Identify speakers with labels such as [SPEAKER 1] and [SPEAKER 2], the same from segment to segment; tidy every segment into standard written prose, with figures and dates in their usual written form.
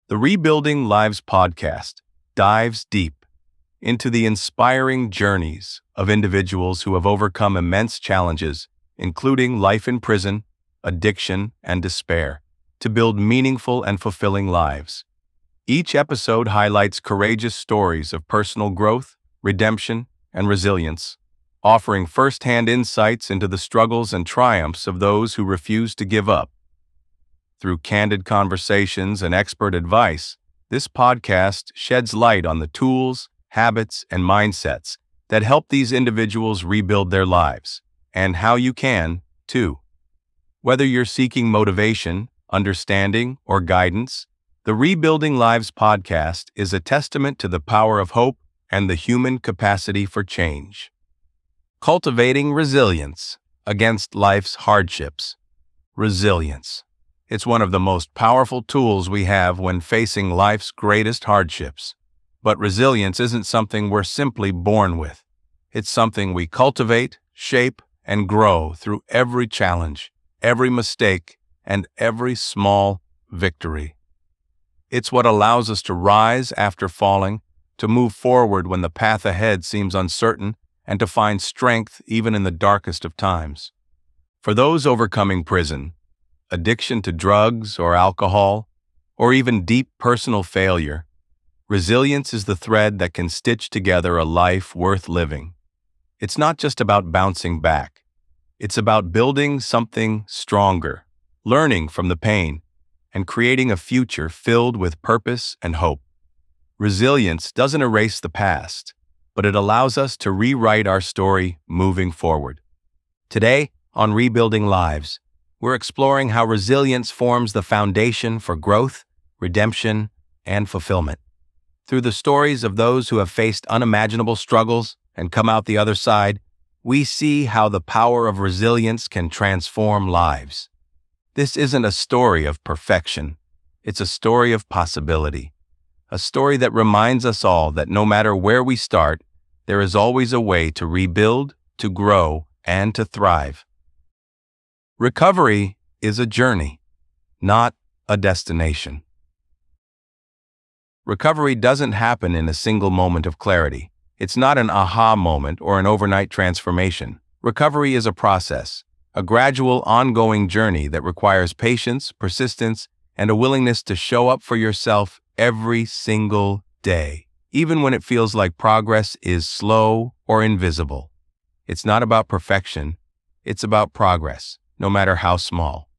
[SPEAKER 1] The Rebuilding Lives podcast dives deep into the inspiring journeys of individuals who have overcome immense challenges, including life in prison, addiction, and despair, to build meaningful and fulfilling lives. Each episode highlights courageous stories of personal growth, redemption, and resilience, offering first-hand insights into the struggles and triumphs of those who refuse to give up. Through candid conversations and expert advice, this podcast sheds light on the tools, habits, and mindsets that help these individuals rebuild their lives, and how you can, too. Whether you're seeking motivation, understanding, or guidance, the Rebuilding Lives podcast is a testament to the power of hope and the human capacity for change. Cultivating resilience against life's hardships. Resilience. It's one of the most powerful tools we have when facing life's greatest hardships. But resilience isn't something we're simply born with. It's something we cultivate, shape, and grow through every challenge, every mistake, and every small victory. It's what allows us to rise after falling, to move forward when the path ahead seems uncertain, and to find strength even in the darkest of times. For those overcoming prison, addiction to drugs or alcohol, or even deep personal failure, resilience is the thread that can stitch together a life worth living. It's not just about bouncing back. It's about building something stronger, learning from the pain, and creating a future filled with purpose and hope. Resilience doesn't erase the past, but it allows us to rewrite our story moving forward. Today, on Rebuilding Lives, we're exploring how resilience forms the foundation for growth, redemption, and fulfillment. Through the stories of those who have faced unimaginable struggles and come out the other side, we see how the power of resilience can transform lives. This isn't a story of perfection. It's a story of possibility. A story that reminds us all that no matter where we start, there is always a way to rebuild, to grow, and to thrive. Recovery is a journey, not a destination. Recovery doesn't happen in a single moment of clarity. It's not an aha moment or an overnight transformation. Recovery is a process, a gradual, ongoing journey that requires patience, persistence, and a willingness to show up for yourself every single day, even when it feels like progress is slow or invisible. It's not about perfection, it's about progress, no matter how small.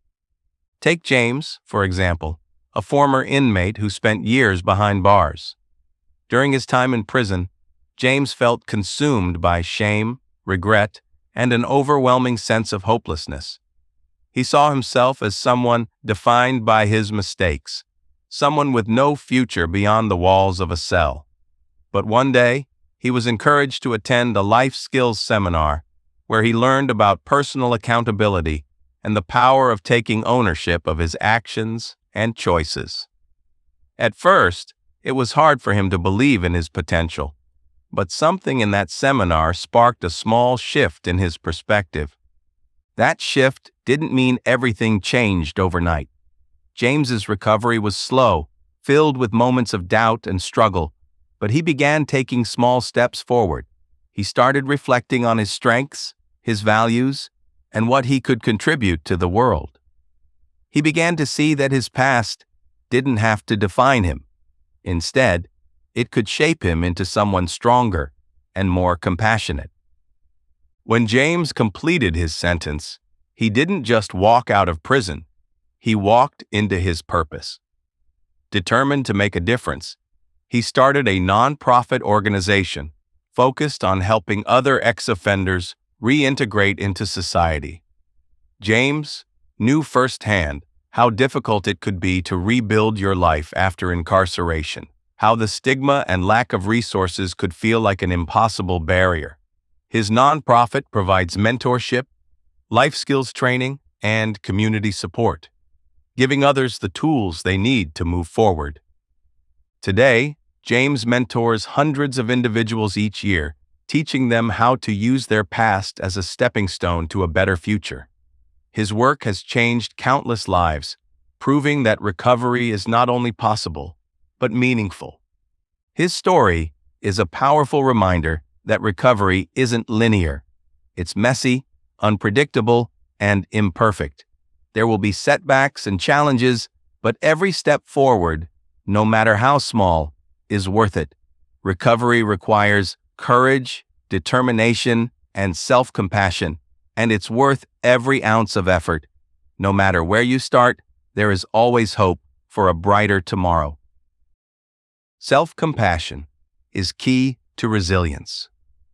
[SPEAKER 1] Take James, for example, a former inmate who spent years behind bars. During his time in prison, James felt consumed by shame, regret, and an overwhelming sense of hopelessness. He saw himself as someone defined by his mistakes, someone with no future beyond the walls of a cell. But one day, he was encouraged to attend a life skills seminar where he learned about personal accountability and the power of taking ownership of his actions and choices. At first, it was hard for him to believe in his potential, but something in that seminar sparked a small shift in his perspective. That shift didn't mean everything changed overnight. James's recovery was slow, filled with moments of doubt and struggle, but he began taking small steps forward. He started reflecting on his strengths, his values, and what he could contribute to the world. He began to see that his past didn't have to define him. Instead, it could shape him into someone stronger and more compassionate. When James completed his sentence, he didn't just walk out of prison, he walked into his purpose. Determined to make a difference, he started a nonprofit organization focused on helping other ex-offenders reintegrate into society. James knew firsthand how difficult it could be to rebuild your life after incarceration, how the stigma and lack of resources could feel like an impossible barrier. His nonprofit provides mentorship, life skills training, and community support, giving others the tools they need to move forward. Today, James mentors hundreds of individuals each year, teaching them how to use their past as a stepping stone to a better future. His work has changed countless lives, proving that recovery is not only possible, but meaningful. His story is a powerful reminder that recovery isn't linear. It's messy, unpredictable, and imperfect. There will be setbacks and challenges, but every step forward, no matter how small, is worth it. Recovery requires courage, determination, and self-compassion, and it's worth every ounce of effort. No matter where you start, there is always hope for a brighter tomorrow. Self-compassion is key to resilience.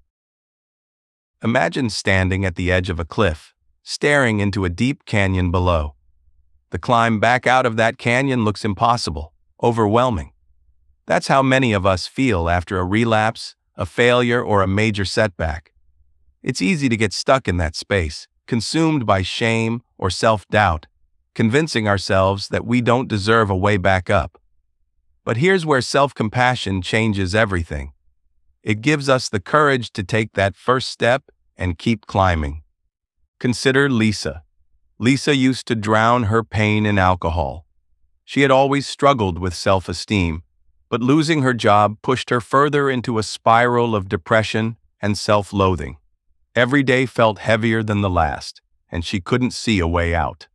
[SPEAKER 1] Imagine standing at the edge of a cliff, staring into a deep canyon below. The climb back out of that canyon looks impossible, overwhelming. That's how many of us feel after a relapse, a failure, or a major setback. It's easy to get stuck in that space, consumed by shame or self-doubt, convincing ourselves that we don't deserve a way back up. But here's where self-compassion changes everything. It gives us the courage to take that first step and keep climbing. Consider Lisa. Lisa used to drown her pain in alcohol. She had always struggled with self-esteem, but losing her job pushed her further into a spiral of depression and self-loathing. Every day felt heavier than the last, and she couldn't see a way out.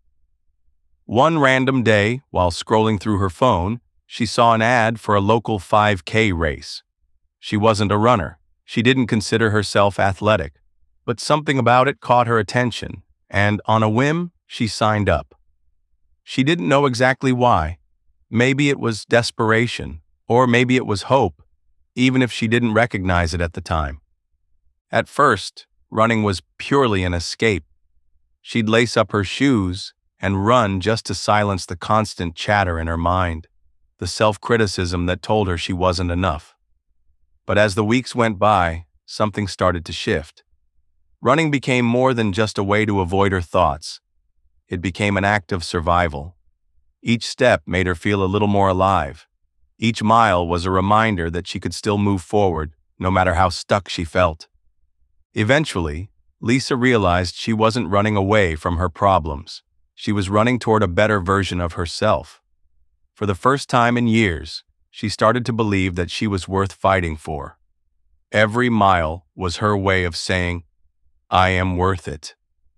[SPEAKER 1] One random day, while scrolling through her phone, she saw an ad for a local 5K race. She wasn't a runner. She didn't consider herself athletic, but something about it caught her attention, and on a whim, she signed up. She didn't know exactly why. Maybe it was desperation, or maybe it was hope, even if she didn't recognize it at the time. At first, running was purely an escape. She'd lace up her shoes and run just to silence the constant chatter in her mind, the self-criticism that told her she wasn't enough. But as the weeks went by, something started to shift. Running became more than just a way to avoid her thoughts. It became an act of survival. Each step made her feel a little more alive. Each mile was a reminder that she could still move forward, no matter how stuck she felt. Eventually, Lisa realized she wasn't running away from her problems. She was running toward a better version of herself. For the first time in years, she started to believe that she was worth fighting for. Every mile was her way of saying, "I am worth it."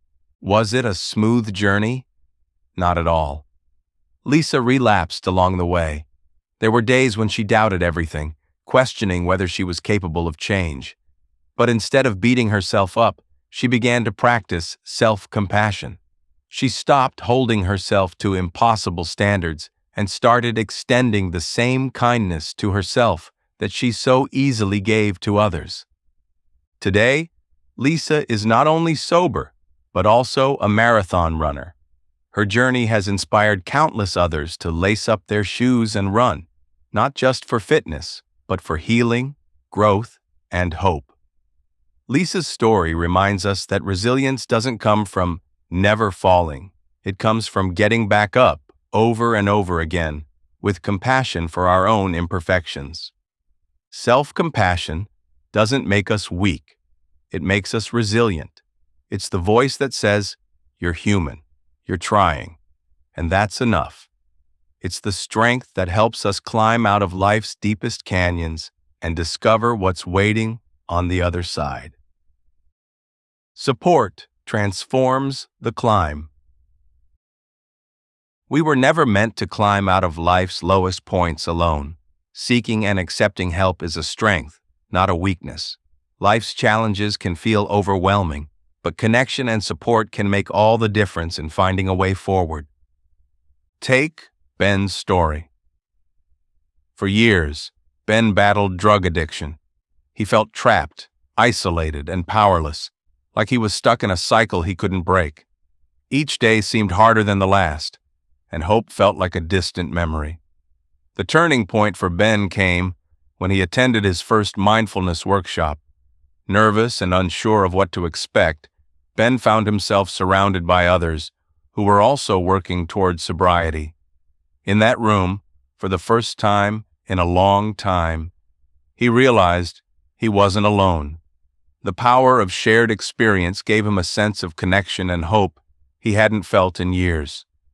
[SPEAKER 1] Was it a smooth journey? Not at all. Lisa relapsed along the way. There were days when she doubted everything, questioning whether she was capable of change. But instead of beating herself up, she began to practice self-compassion. She stopped holding herself to impossible standards and started extending the same kindness to herself that she so easily gave to others. Today, Lisa is not only sober, but also a marathon runner. Her journey has inspired countless others to lace up their shoes and run, not just for fitness, but for healing, growth, and hope. Lisa's story reminds us that resilience doesn't come from never falling. It comes from getting back up over and over again, with compassion for our own imperfections. Self-compassion doesn't make us weak. It makes us resilient. It's the voice that says, "You're human, you're trying," and that's enough. It's the strength that helps us climb out of life's deepest canyons and discover what's waiting on the other side. Support transforms the climb. We were never meant to climb out of life's lowest points alone. Seeking and accepting help is a strength, not a weakness. Life's challenges can feel overwhelming, but connection and support can make all the difference in finding a way forward. Take Ben's story. For years, Ben battled drug addiction. He felt trapped, isolated, and powerless, like he was stuck in a cycle he couldn't break. Each day seemed harder than the last, and hope felt like a distant memory. The turning point for Ben came when he attended his first mindfulness workshop. Nervous and unsure of what to expect, Ben found himself surrounded by others who were also working toward sobriety. In that room, for the first time in a long time, he realized he wasn't alone. The power of shared experience gave him a sense of connection and hope he hadn't felt in years.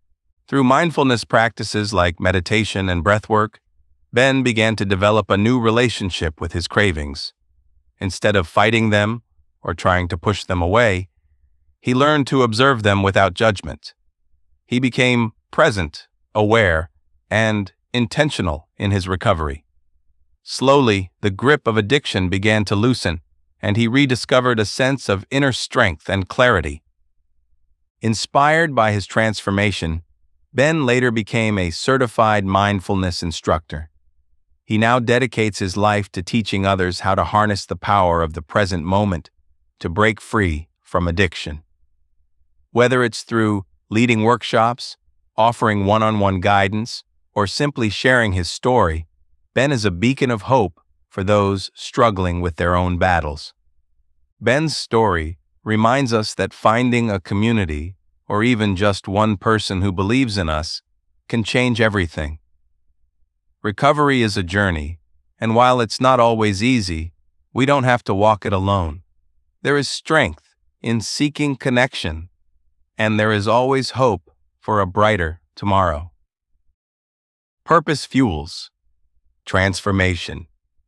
[SPEAKER 1] Through mindfulness practices like meditation and breathwork, Ben began to develop a new relationship with his cravings. Instead of fighting them or trying to push them away, he learned to observe them without judgment. He became present, aware, and intentional in his recovery. Slowly, the grip of addiction began to loosen, and he rediscovered a sense of inner strength and clarity. Inspired by his transformation, Ben later became a certified mindfulness instructor. He now dedicates his life to teaching others how to harness the power of the present moment to break free from addiction. Whether it's through leading workshops, offering one-on-one guidance, or simply sharing his story, Ben is a beacon of hope for those struggling with their own battles. Ben's story reminds us that finding a community, or even just one person who believes in us, can change everything. Recovery is a journey, and while it's not always easy, we don't have to walk it alone. There is strength in seeking connection, and there is always hope for a brighter tomorrow. Purpose fuels transformation.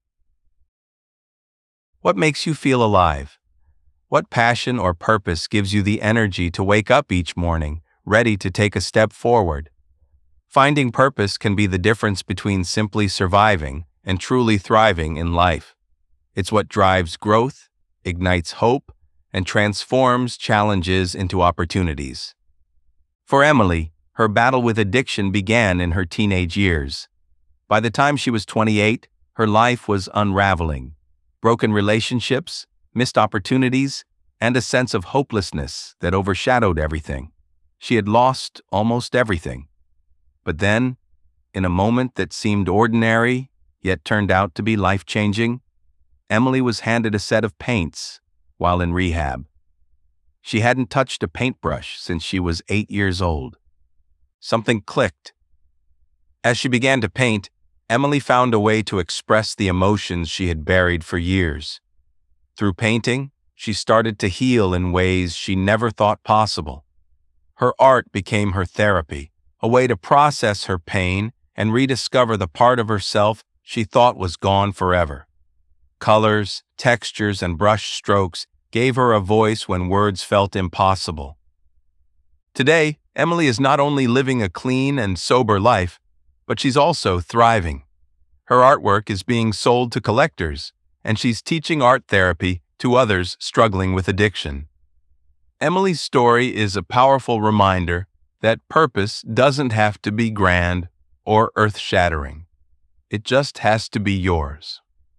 [SPEAKER 1] What makes you feel alive? What passion or purpose gives you the energy to wake up each morning, ready to take a step forward? Finding purpose can be the difference between simply surviving and truly thriving in life. It's what drives growth, ignites hope, and transforms challenges into opportunities. For Emily, her battle with addiction began in her teenage years. By the time she was 28, her life was unraveling. Broken relationships, missed opportunities, and a sense of hopelessness that overshadowed everything. She had lost almost everything. But then, in a moment that seemed ordinary, yet turned out to be life-changing, Emily was handed a set of paints while in rehab. She hadn't touched a paintbrush since she was 8 years old. Something clicked. As she began to paint, Emily found a way to express the emotions she had buried for years. Through painting, she started to heal in ways she never thought possible. Her art became her therapy, a way to process her pain and rediscover the part of herself she thought was gone forever. Colors, textures, and brush strokes gave her a voice when words felt impossible. Today, Emily is not only living a clean and sober life, but she's also thriving. Her artwork is being sold to collectors, and she's teaching art therapy to others struggling with addiction. Emily's story is a powerful reminder that purpose doesn't have to be grand or earth-shattering. It just has to be yours.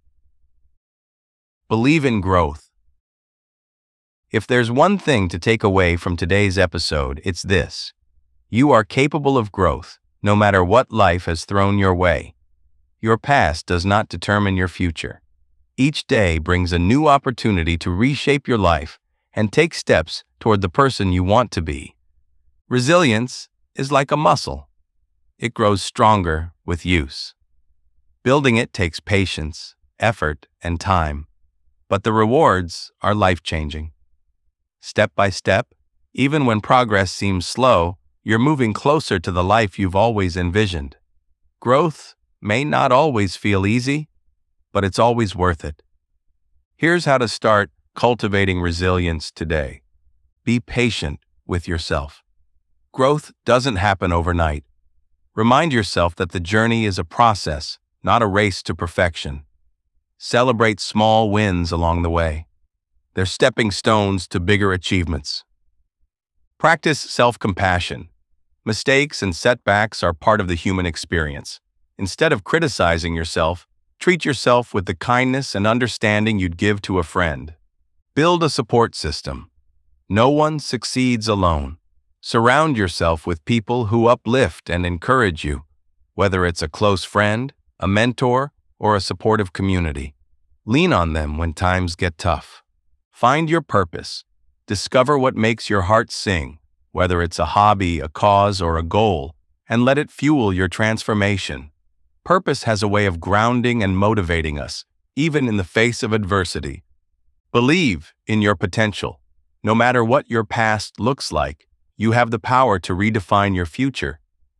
[SPEAKER 1] Believe in growth. If there's one thing to take away from today's episode, it's this: you are capable of growth, no matter what life has thrown your way. Your past does not determine your future. Each day brings a new opportunity to reshape your life and take steps toward the person you want to be. Resilience is like a muscle. It grows stronger with use. Building it takes patience, effort, and time, but the rewards are life-changing. Step by step, even when progress seems slow, you're moving closer to the life you've always envisioned. Growth may not always feel easy, but it's always worth it. Here's how to start cultivating resilience today. Be patient with yourself. Growth doesn't happen overnight. Remind yourself that the journey is a process, not a race to perfection. Celebrate small wins along the way. They're stepping stones to bigger achievements. Practice self-compassion. Mistakes and setbacks are part of the human experience. Instead of criticizing yourself, treat yourself with the kindness and understanding you'd give to a friend. Build a support system. No one succeeds alone. Surround yourself with people who uplift and encourage you, whether it's a close friend, a mentor, or a supportive community. Lean on them when times get tough. Find your purpose. Discover what makes your heart sing, whether it's a hobby, a cause, or a goal, and let it fuel your transformation. Purpose has a way of grounding and motivating us, even in the face of adversity. Believe in your potential. No matter what your past looks like, you have the power to redefine your future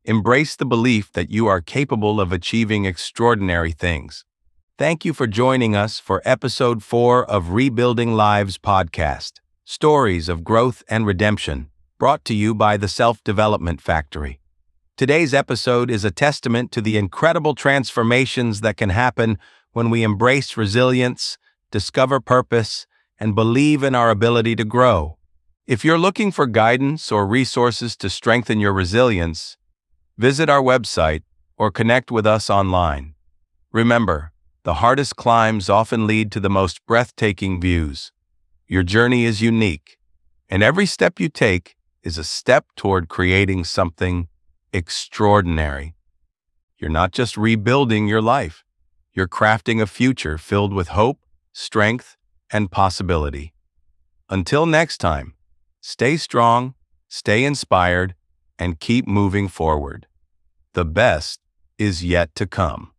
[SPEAKER 1] Embrace the belief that you are capable of achieving extraordinary things. Thank you for joining us for episode 4 of Rebuilding Lives podcast, Stories of Growth and Redemption, brought to you by the Self-Development Factory. Today's episode is a testament to the incredible transformations that can happen when we embrace resilience, discover purpose, and believe in our ability to grow. If you're looking for guidance or resources to strengthen your resilience, visit our website or connect with us online. Remember, the hardest climbs often lead to the most breathtaking views. Your journey is unique, and every step you take is a step toward creating something extraordinary. You're not just rebuilding your life, you're crafting a future filled with hope, strength, and possibility. Until next time, stay strong, stay inspired, and keep moving forward. The best is yet to come.